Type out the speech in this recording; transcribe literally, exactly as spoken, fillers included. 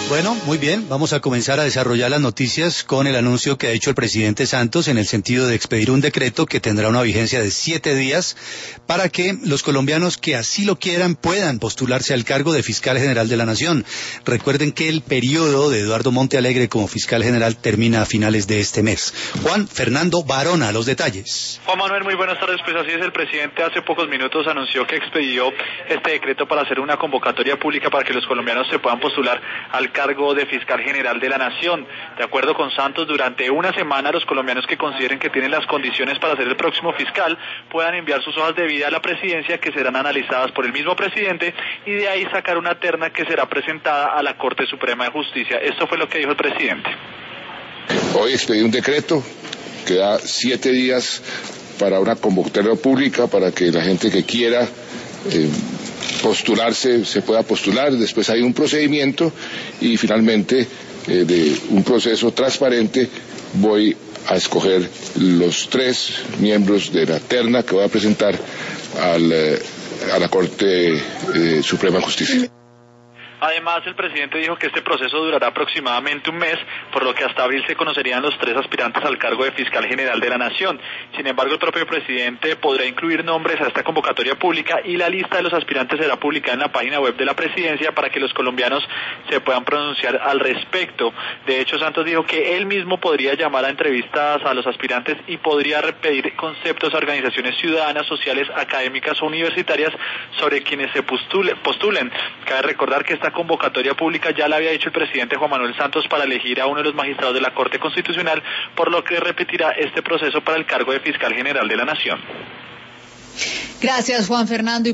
Bueno, muy bien, vamos a comenzar a desarrollar las noticias con el anuncio que ha hecho el presidente Santos en el sentido de expedir un decreto que tendrá una vigencia de siete días para que los colombianos que así lo quieran puedan postularse al cargo de fiscal general de la Nación. Recuerden que el periodo de Eduardo Montealegre como fiscal general termina a finales de este mes. Juan Fernando Barona, los detalles. Juan Manuel, muy buenas tardes. Pues así es, el presidente hace pocos minutos anunció que expedió este decreto para hacer una convocatoria pública para que los colombianos se puedan postular al cargo de fiscal general de la Nación. De acuerdo con Santos, durante una semana los colombianos que consideren que tienen las condiciones para ser el próximo fiscal puedan enviar sus hojas de vida a la presidencia, que serán analizadas por el mismo presidente, y de ahí sacar una terna que será presentada a la Corte Suprema de Justicia. Esto fue lo que dijo el presidente. Hoy expedí un decreto que da siete días para una convocatoria pública para que la gente que quiera eh, postularse se pueda postular. Después hay un procedimiento y finalmente eh, de un proceso transparente voy a escoger los tres miembros de la terna que voy a presentar al, eh, a la Corte eh, Suprema de Justicia. Además, el presidente dijo que este proceso durará aproximadamente un mes, por lo que hasta abril se conocerían los tres aspirantes al cargo de fiscal general de la Nación. Sin embargo, el propio presidente podrá incluir nombres a esta convocatoria pública y la lista de los aspirantes será publicada en la página web de la presidencia para que los colombianos se puedan pronunciar al respecto. De hecho, Santos dijo que él mismo podría llamar a entrevistas a los aspirantes y podría pedir conceptos a organizaciones ciudadanas, sociales, académicas o universitarias sobre quienes se postule, postulen. Cabe recordar que esta convocatoria pública ya la había hecho el presidente Juan Manuel Santos para elegir a uno de los magistrados de la Corte Constitucional, por lo que repetirá este proceso para el cargo de fiscal general de la Nación. Gracias, Juan Fernando.